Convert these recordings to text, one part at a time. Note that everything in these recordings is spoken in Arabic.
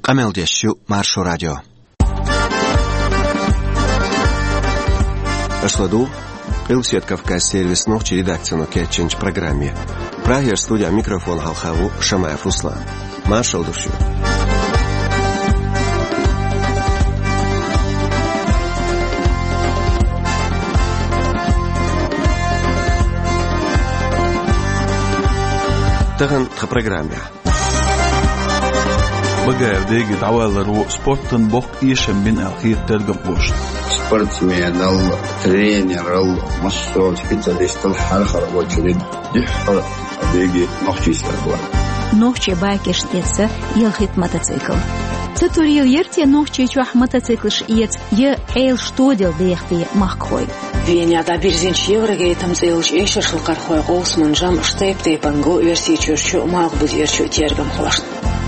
Камелдещу Маршо радио. Ашладу Илсет Кавказ сервис ногчи редакцияны кетченч программе. Прагер студия микрофон Халхаву Шамаев Руслан. Маршал душу. Тагын ха программе. بقى ديجي تعالوا سبورتن بوك إيش من الخير ترجم بوش спортсмен тренер مشروع специалист الحرخر وجريد يحر ديجي نوختيس الأول نوختي باكش تيسا يلخيت موتوцикл تطوريل يرتي نوختي جوح موتوциклش يت يعيل شتودل ديختي مخخوي Веня да бирзинч еврогей там зейлш эшер шылқархой қолсман жам штейп тейпангу версий чурчу мақ бұд ерчу тергім қылашын.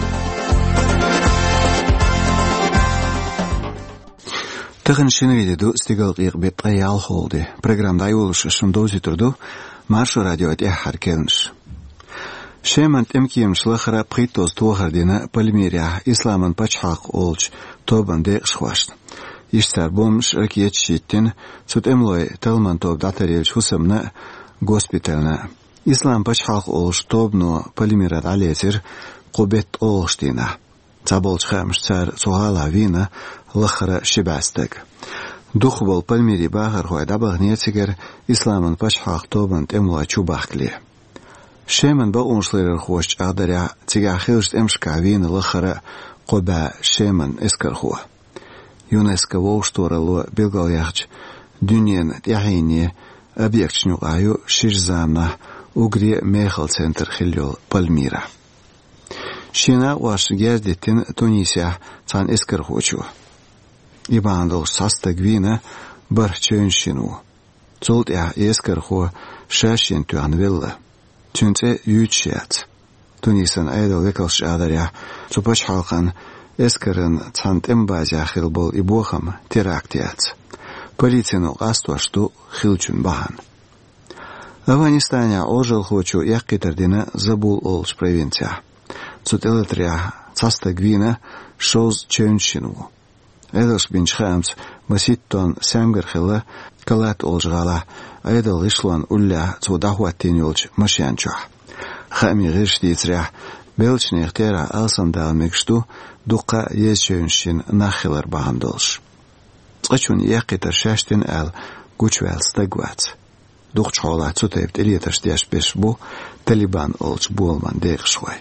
Тагын шинвидеду стигал ирбет реал холде. Программа дайулш шундози турду Маршо радио эт харкенш. Шемант эмкием шлахара притоз туахардина Пальмирия исламан пачхак олч тобан де шхвашт. Иштар бомш ракиет шиттен сут эмлой талман тоб датаревич хусамна госпитальна. Ислам пачхак олч тобно Пальмират алезер кубет олштина. Заболч хамш цар сугала вина лахара шибастек. Дух бол Пальмири багар хойда багнетигер исламан пачхак тобан эмлой чубахкли. Шеман ба уншлер хош адаря тигахилш эмшка вина лахара куба шеман эскархуа. ЮНЕСКО волшторало белгалyaxç dünyen yahini объектчню аю ширзамна угри мехал центр хилёл Пальмира. Шина ваш гездетин Тунисия цан эскерхочу. Ибандол састагвина барчөншину. Цолт я эскерхо шашин туанвелла. Тюнце ючят. Тунисан айдал векалш адаря цупач халкан эскерен цант эмбазя хилбол ибохам терактиац. Полицину аствашту хилчун бахан. Афганистане ожил хочу яққитердина забул олш провинция. Цутелетрия цастагвина шоз чөншину. Эдош бинчхамс маситтон сәмгерхила калат олжгала айдал ишлан улля цудахуаттин олч машянчу. Хами гиштитря белчнех тера алсандал мекшту дуқа езчөншин нахилар бахандолш. Цачун яқитер шаштин ал гучвел стагвац. Духчхола цутепт элиташтяш бешбу Талибан олч болман дегшвай.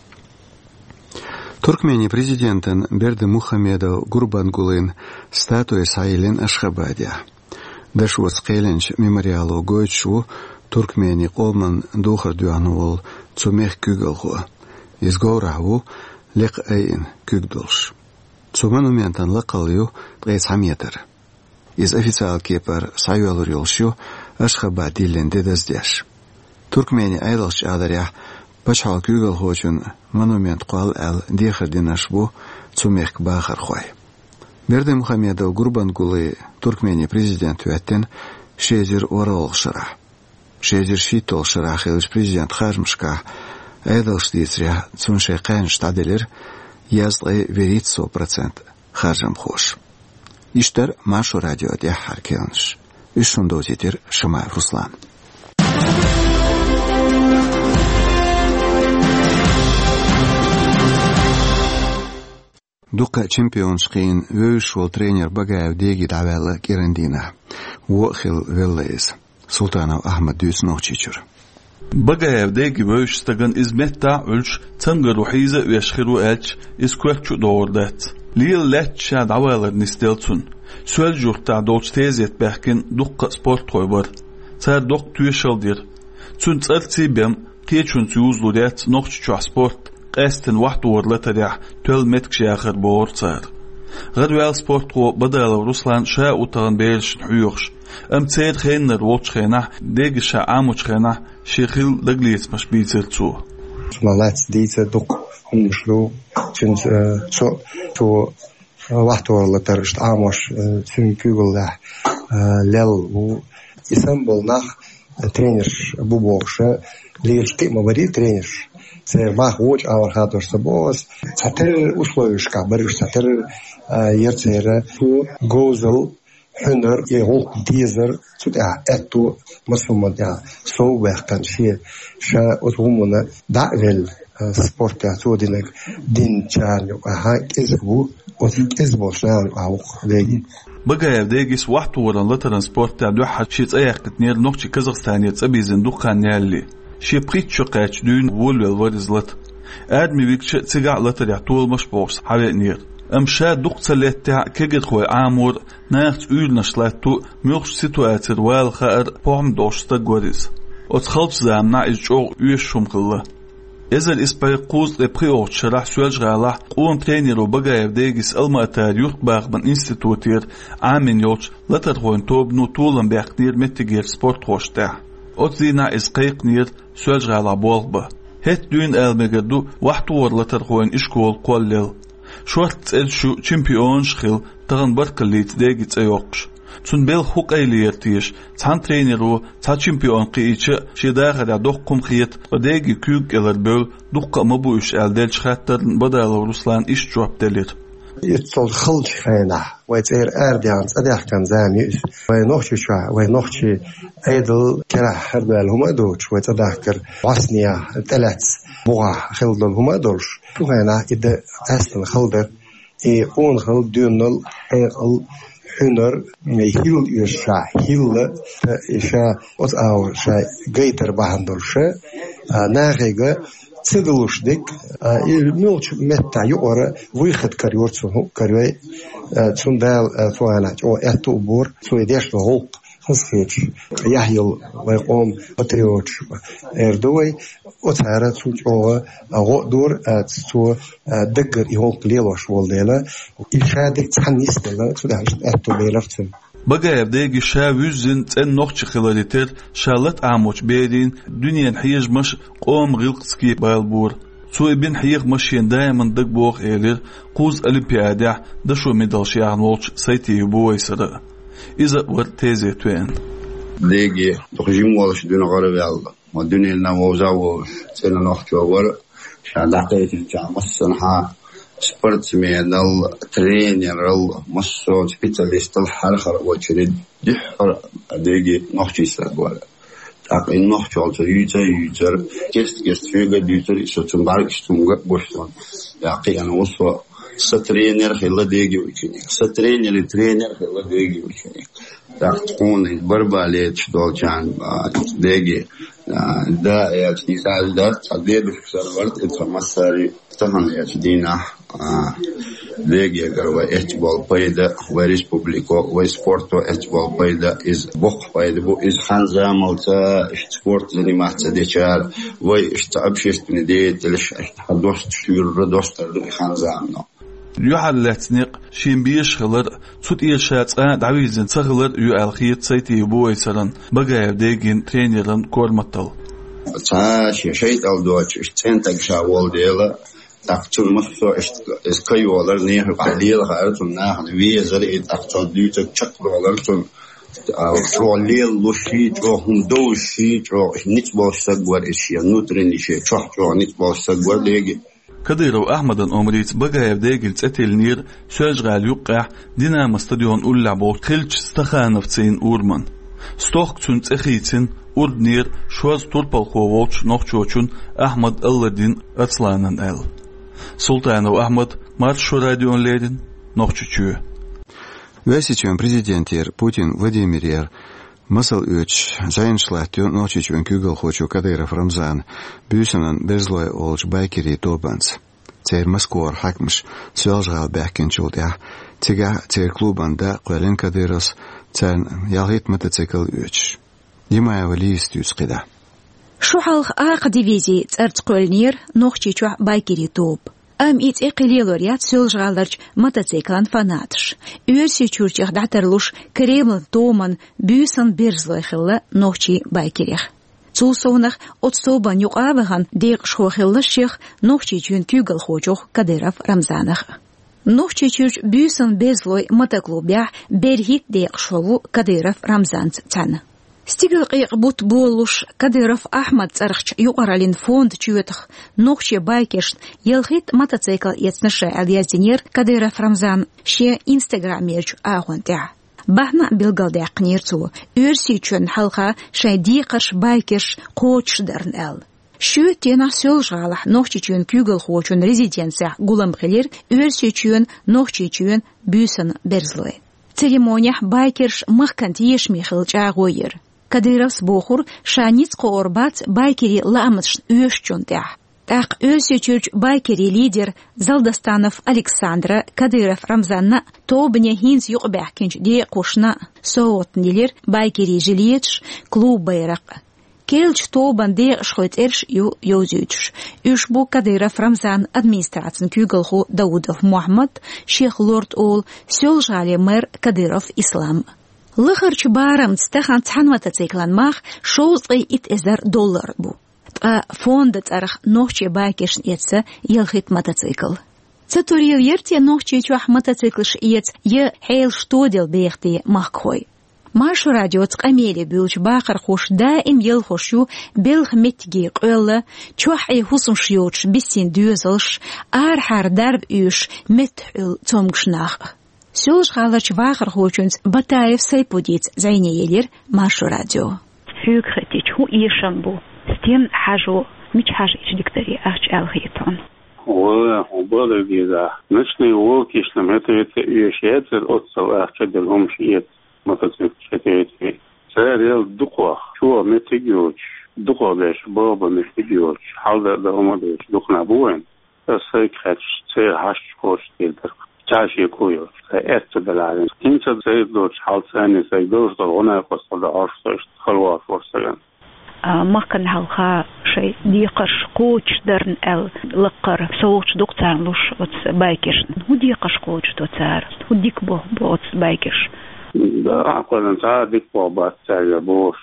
Туркмени президентен Берди Мухамедов Гурбангулын статуя Сайлен Ашхабадия. Дашвоц Қеленч мемориалу гойчу Туркмени қолман духар дюануол цумех күгілғу. Изгораву лек айын күгдолш. Цуманументан лақалью ғайсаметр. Из официал кепар сайуалур елшу Ашхабадилен дедаздяш. Туркмени айдалш адаря Пачхал күгіл хочун монумент қуал әл дехардин ашбу цумех бахар хой. Берди Мухамедов Гурбангулы Туркмени президент үәттен шезір орал шыра. Шезір шитол шыра хилыш президент хажмшка айдалш дейсря цуншай қайын штаделер язлы верит 100% хажам хош. Иштар Маршо радио де харкелнш. Ишундозитер Шамаев Руслан. Дука чемпионшкин вöшвол тренер Багаев деги давала Кирендина. Уохил Веллез. Султанов Ахмад Дюс Нохчичур. Багаев деги вöшстаган изметта өлш цангар рухиза вешхиру элч исквекчу доордат. Лил летча давалар нистелцун. Сөл журта долч тезет бахкин дука спорт койбар. Цар док түйешалдир. Цун царци бем кечун цюзлу дет нохчичу спорт. قاستن واحد ورلتريح تول متكش آخر بور صار غدوال سبورت قو بدل روسلان شاء وطغن بيرش نحيوخش تسير خينر ووتش خينح ديگ شاء عاموش خينح شيخيل دقليت مش بيزر تو مالات ديتا دوك همشلو تنت تو واحد ورلترش عاموش تن كيغل ده لل و اسم بولناخ тренер бубокша лиршки мабари тренер ما خوش أول خاطر سبوس تطر условиешь كبرش تطر يرتير تو جوزل هنر يهون ديزر تدا أتو مسلم دا سو وقتن شيء شا أتومنا دعول سبورت أتودينك دين جانو هاي إزبو وإزبو شنو أو لين بقى يبدأجيس واحد ورا لترانسبورت تعدو حد شيء تأيق تنير نقطة كازاخستانية تبي زندوق نالي شيء بريت شقاش دون والورز لت آدمي بيكش تجع لتر يعطول مش بورس حبيت نير أمشى دوق تلات تاع كجد خوي عامور ناخت أول نشلاتو ميوش سيتواتر والخير بوم دوشتا جوريز وتخلص زامنا إجوا يشوم كله إذا الإسبايقوز لبريوت شرح سؤال غالح قوم ترينيرو بقى يبدأجيس المأتار يخبر من إنستيتوتير عامين يوتش لترغوين توبنو طولن بيقنير متجير سبورت خوشتاع أتزينا إسقيق نير سؤال غالح بولبه هت دون المجدو وحتور لترغوين إشكول قولل شورت الشو تشامبيون شخيل تغن بركليت داجيت أيوقش تون بيل خوك أيليرتيش تان ترينيرو تا تشامبيون قيتش شداغر دوقكم خيت وداجي كوك إلر دوق مبوش ألدل شخاتر بدل روسلان إيش جواب دلير يتصل خلج خينا ويتير أرديانس أديح كان زاميس وينوخشي شوى وينوخشي أيدل كرا حربال هما دوش ويتداكر واسنيا تلاتس بوغا خلدل هما دوش وغينا إذا أسن خلدر أون خلد دونل حيقل هنر هيل يشا هيل إشا أت أو شا جيتر بهندلش ناغيغا تدلوش ديك ملش متى يورا ويخد كاريور تسون كاريو تسون دال فوانا أو أتو بور سويديش لهوق خسيتش يحيل ويقوم بتريوتش إردوي أتعرض سوتش أو دور تسو دقر يهوق ليلوش والديلا إشادك تحنيس ديلا تودعش أتو بيلرتن بقى يبدأجي شاوزن تن نقطة خلاليتر شالت عموش بيدين دنيا حيج مش قوم غلقسكي بالبور سوء بين حيق مشين دائما دق بوغ إيلير قوز أولمبيادع دشو ميدالش يعنوش سيتي يبوي سرق إذا ورتيزي توين ديجي تخجيم والش دون غرب يالله ما دنيا لنا وزاو سنة نحكي وور شان دقيت جا مصنها سبورتسمين الترينر المصو سبيتاليست الحرخر وشرد دحر ديجي نحكي سرقوال تاقين نحكي على يوتر كست فيغا يوتر سوتن باركستون بوشتون ياقي أنا وصو سترينر خلا ديجي وشيني سترينر خلا ديجي وشيني تاقون برباليت دولشان ديجي دا يعني ساعد دا تعديد في سرورت إنترمساري تهن يجدينا ديجي قروا إتبال بايدا وريسبوبليكو وسبورتو إتبال بايدا إز بوق بايدا بو إز خانزاملتا سبورت زني محتا ديشار وي إشتعبشيست نديت لش إشتحدوست شير ردوست خانزامنا يحلتنق شين بيشغلر تود إيشات دعويزن تغلر يالخيت سيتي بوي سرن بقى يبدأجين ترينيرن كورمتل تاشي شيء أودوش إشتنتج شاول ديلا تقتل مصر إسكايولر نيه قليل خارطن ناخد ويزر أقتل ديتك شكلولر تون توليل لوشيت أو هندوشيت أو نتباش سجور إشياء نوترين إشياء شو نتباش سجور ليجي كديرو أحمدن أمريت بقى يبدأجين تأتيل نير شجغال يقع دينام استاديون أولعبو خلج استخانفتين أورمان ستوخ تون تأخيتين أردنير شواز طربال خوواتش نوخشوچون أحمد الدين أتلانن أل سلطان أحمد مارشو راديون ليدن نوخشوچو Весичен президентер Путин Владимир Масал üç zayınçlatıyor noçiçün kügül hoçu Kadyrov Ramzan büyüsünün bezloy olç baykiri tobans. Ter Moskva hakmış sözgal behkençulda tiga ter klubanda qolen Kadyros ten yalhit motocikl üç. Dimaya valist üsqida. شوحل آق ديفيزي ترتقلنير نوخشيچو بايكيري توب أم إت إقليلوريات سولجالرج متوسيكلان فاناتش يرسي چورچيخ دعترلوش كريملن تومن بيوسن بيرزلخلا نوخشي بايكيريخ تولسونخ أتصوبان يقابهن ديق شوخلشيخ نوخشي چون كيغل خوچوخ Kadyrov Ramzanخ نوخشي چورچ بيوسن بيرزلوي متوكلوبيا برهيت ديق شولو Kadyrov Ramzانت تان ستيغل قيق بوت بولوش كديرف أحمد ترخش يقرالين فوند تشوتخ نوخشي بايكش يلخيت موتوسيكل يتنشى اليازدينير كديرف رمزان شي انستغرام يرج آغوان تاع بحنا بالقلداء قنيرتو يرسي چون حلقة شاي ديقش بايكش قوتش درن ال شو تينا سولجالح نوخشي چون كيوغل خوچون ريزيدенسيا غولم خلير يرسي چون نوخشي چون بيسن برزلوي церемония байкерш махкантиеш михил чагойер кадыров бохур шаниц корбат байкери ламыш өшчонтях так өсөчүч байкери лидер Залдастанов Александра Кадыров Рамзанна тобне хинс юкбахкинч де кошна соотнилер байкери жилетш клуб байрак келч тобан де шхойтерш юзюч ушбу Кадыров Рамзан администрациян күгылху Даудов Мухаммад Шейх Лорд Ол сёлжали мэр Кадыров Ислам лыхарч барам стахан цанватациклан мах шоузгы $1000 бу фонд царах нохче байкеш етсе елхит мотоцикл цатурил ерте нохче чуах мотоциклш ет е хейл штодел бехте махкой Машу радио цқамели бюлч бақыр хош даим ел хошу белх метги қөлі чуах хусым шиоч бисин дюзылш архар дарб үш метхүл цомгшнах Сёлж халач бақыр хочунц Батаев сайпудиц зайнеелер Машу радио Хюкхетич ху ишамбу Стен хажу мич хажич диктори ахч алхитон وبرضه كذا نشني وكيشنا متى يشيت الأصل أحد الهم شيء مثلا شتيت سير الدقة شو متجوج دقة ليش بابا متجوج حال ده هم ليش دقنا بوين السيك هش سير هش كوش تقدر تعشي كويو بالعالم انت زي دوش حال ثاني زي دوش ضلعنا قصة عرش خلوة فرصة ما كان هالخا شيء ديقش قوتش درن لقر سوتش دكتور لوش بايكش هو ديقش قوتش دوتار هو ديك بو بايكش da akwadan ta dik po ba tsaya bo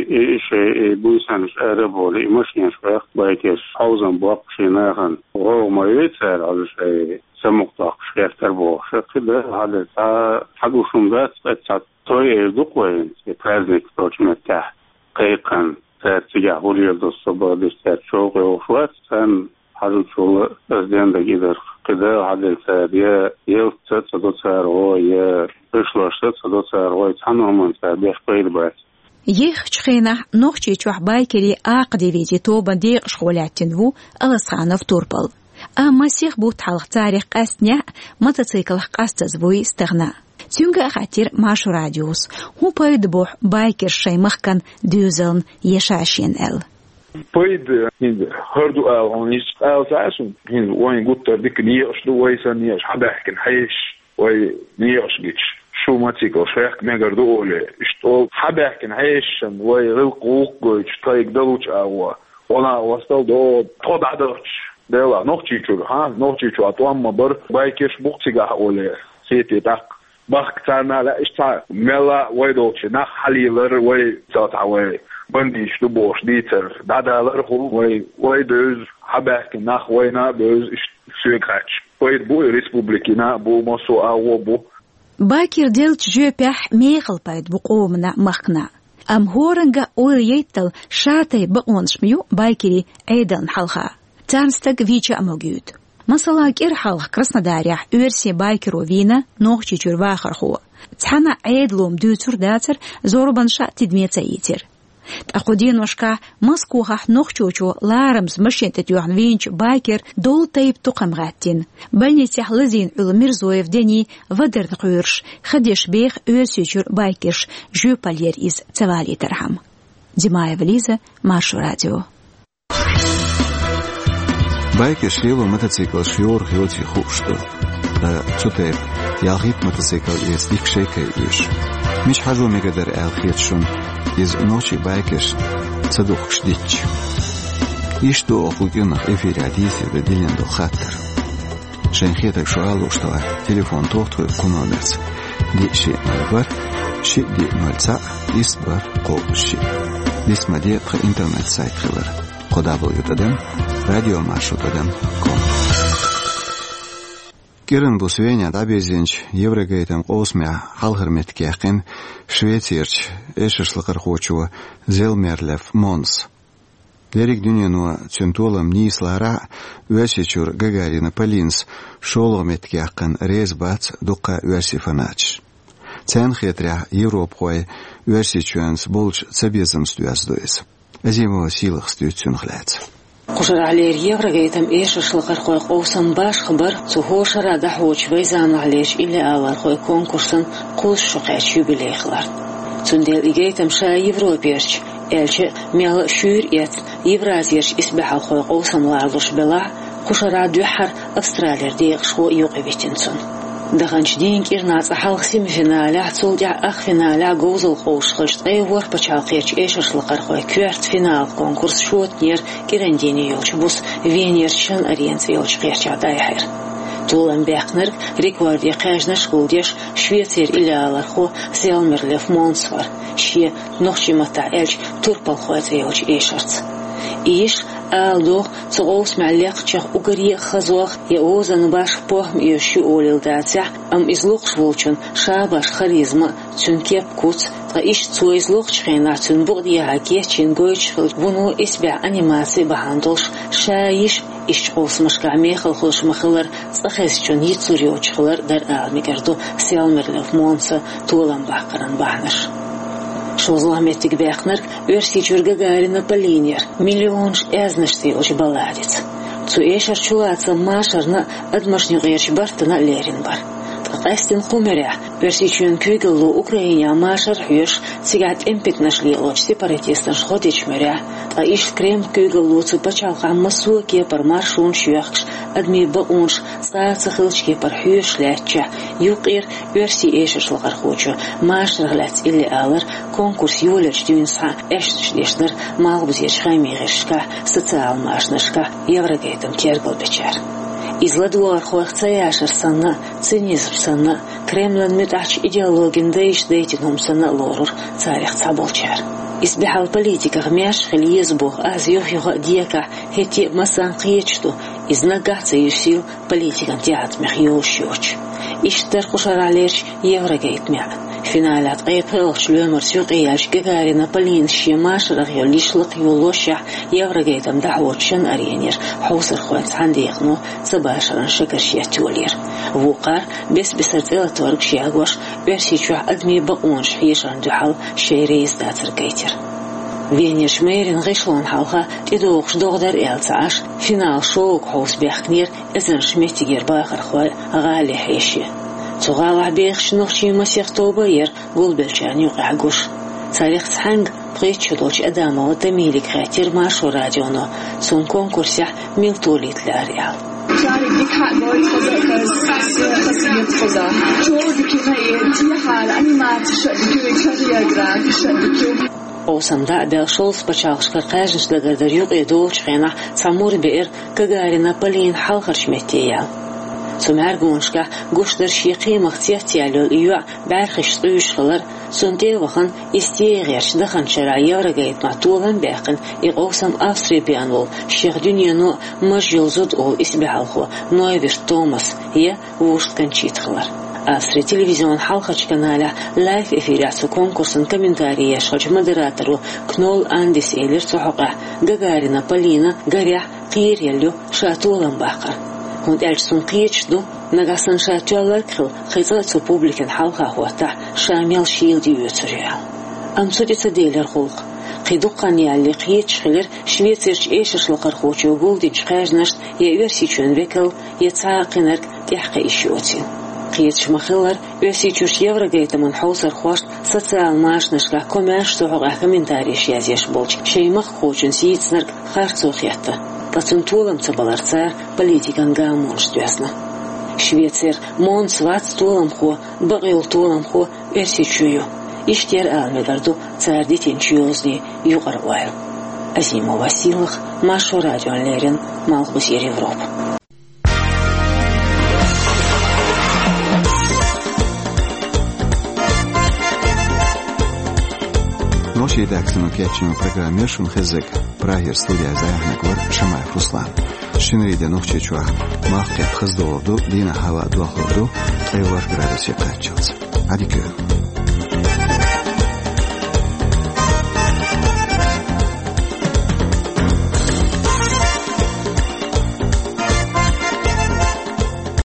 e buisan erebo le machine schwer baikes hausen bo schinachen o moitzer also samukta schwerter bo schwede hade ta hagu shumdat tsat toy dukwen e preznik prochmeta qayqan tsaya holier do soba destet shoq o flat san hadu chol azden gider qida hade tsaya yelt tsadotsar o ye пришлось туда рой цаномон бех пойдбат Ех чхена нохчи чух байкери aqdiviti тоба де шхолятинву аласханов турпал а масих бут халх тарих qasnya мотоцикл qastazvui стагна Тюнга хатир Машу радиус ху пойдбу байкер шаймахкан дюзелн ешашин эл Пойд херду эл он иш эл заасун хин вайн гуттер дик ниеш ду вайсан ниеш хабахкен хайш وي نيوشجيتش شو ماتيكو شيخ ميجر دولي اشتول حباكن عيشن وي غلقوق جوش تايق دلوش اوا ولا وصل دو طبع دوش ديلا نوختيشو ها نوختيشو اتوام بر بايكيش بوختيغا اولي سيتي تاق باخ تانا لا اشتا ملا وي دوش ناخ حليلر وي تاتا وي بنديش دبوش ديتر دادالر خو وي دوز حباكن ناخ وينا دوز سويكاتش Пойд бу республикина бу мосо аво бу Бакир делч жөпях мехал пайд бу qomna махна ам хорнга оййтл шатай боншмю байкери эйдан халха танстаг вича амогют масала кир халх краснодаря версия байкеру вина нохчи чурвахар ху цана эйдлом дютур датер зорбанша тидмецаитер تأخذين وشكا مسكوها نخشوشو لارمز مشيت يوحن وينش باكر دول تايب تقم غاتين بلني تحلزين المرزويف دني ودر نقيرش خديش بيخ يوسيشور باكرش جو بالير إز تسوالي ترحم دمايا فليزة مارشو راديو باكرش ليلو мотоцикл شيور خيوتي خوشتو تسوتيب يالغيت мотоцикл إز ديك شيكا إيش مش حاجو ميقدر ألخيتشون из ночи байкеш цадух шдич. И что охугенных эфире адиси выделен до хаттер. Шенхетак шуалу, что телефон тохту куномерц. Ди ши мальбар, ши ди мальца, избар колши. Дисмаде х интернет сайт хилер. www.radiomarshrut.com Кирен бусвеня дабезинч Еврогейтам осмя халхерметкехин Швейцарч эшешлыкар хочуа Зелмерлев Монс. Дерек дюненуа центолам нислара Уэсичур Гагарина Полинс шолометкехин резбац дука Уэсифанач. Цен хетря Европой Уэсичуэнс болч цабезамстуяздуэс. Азимова силах стюцюнхляц. Кушар алер Еврогейтам эшешлыкар хой оусам баш хабар цухошара дахоч вайзан алеш или алар хой конкурсын кулш шукач юбилейхлар. Цундел игейтам ша Европерч элче мел шүр эц Евразиерч исбахал хой оусам ларлуш бела кушара дюхар Австралиер дейх шо юqibitинцун. Даханч динг ирнац ахалх семифиналя цулдя ах финаля гоузл хоуш хышт эйвор пачалкеч эшешлыкар хой кварт финал конкурс шотнер кирендени ёлчбус венерчен аренц ёлчкерча дайхер. Тулан бехнер рекорди кажна школдеш Швейцар илялар хо Зелмерлев Монсвар ши нохчимата элч турпал хойт ёлч эшерц. Иш алдох цоус маллехчах угари хазох еозан баш похм ещё олилдатя ам излух волчун шабаш харизма цункеп куц та иш цуизлух чхена цун бугди хаке чингойч вуну исбя анимация бахандолш шаиш иш осмашка мехал хошмахлар цахес чун ицурёчхлар дар алмигерду Зелмерлев Монса тулан бакаран бахнаш. Шозламеттик бехнер Уэсичур Гагарина Полинер миллионш эзнашти оч баладец. Цу эшер чулаца машарна адмашнюгерч бартына лерин бар. Тақастин хумеря Уэсичур кюгеллу Украиня машар хюш цигат эмпик нашли оч сепаратистан шходич меря. Та иш крем кюгеллу цу пачалка масуке пар маршун шюахш адми баунш стаца хылчке пар хюш ляча. Юқир Уэси эшешлыкар хочу машар глац или алар конкурс юлеч дюнса эштшлешнер малбузеч хамиршка социал машнашка Еврогейтам тергал бечар. Изладуар хоахцаяшер санна цинизм санна Кремлен метач идеологин дейш дейтинум санна лорур царях цаболчар. Избихал политика гмяш хельезбух аз юхига диека хети масан қиечту изнагаться юсил политикан театмех юшюч. Иштер кушаралерч Еврогейтмя. Финалят айпелш lömer сюқияш Гагарина Полин шимашрах юлишлық юлоша Еврогейтам дағуотшын аренер хаусар хуэц хандиғну цабашаран шакаршиятюлер. Вуқар бес-бесар целатворг шиагош Уэсичур адми баунш хишан дюхал шейрейз дацергейтер. Венеш мейрин гишлан халха тидоғш доғдар элцаш финал шоук хаус бяхнер эзен шметигер бахар хуай гали хейши. Цугала бехш нохчи масех тобаер гулбелчан юqagуш. Царих цханг причудоч Адамова Тамилик хатир машу радионо цун конкурсях милтулитлар ял. Чарик дикхат бой хазаказ хаза. Чордики хай тихал анимация дикю карьера шадикю. Осамда белшол спачалшкар кажншлагар дарюк эдолч хена цамур бер Гагарина Полин халхаршметеял. Сумаргуншка гуштар шиқи махтиятиялу июа бархиш суюшхалар сунтевахан истеерш даханчара Еврогейт матулан бехин иғосам Австрия-бианвол шиқ дюньяну мажжылзуд ол исбяалху Нойвиш Томас е вушткан читхалар. Австрия телевизион халхач каналя лайф эфирясу конкурсын комментария шоч модератору Кнол Андис элер цухаqa Гагарина Полина гаря қиерелю шатулан бақар. Und elçsun qiyechdu nagasan şatyalar qil xizatsu publikan halqa huata şamil şildi ötürüyal. Amsuditsa deyler xulq. Qiduqqan yalli qiyechqiler Şveytsarch eşeşliqar xochu guldinch qajnasht ya Uэсичур vekal ya tsaqinark tihqa işyotin. Qiyechmaqillar Uэсичур Еврогейтамын hausar xoşt sotsial maşnashqa komash soğuqa kommentariy yazyash bolch. Şeymaq xochun siyitsnark xartsoqyatda. Пацун тулам цабаларцар политикан гамон штясна. Швейцар Монс вац тулам хо, багил тулам хо Уэсичур. Иштер алмегарду цардитин чуозни юqarwayl. Азимова силах машу радионлерин малбузер Европ. Ночи редакцию кетчину программешун хезек. Прагер студия Заягнагор Шамаев Руслан. شنريد نوخشيشوا ماقت خزدولدو دينا هوا دوخلدو 3 градуси قاتشلز. Hadi görün.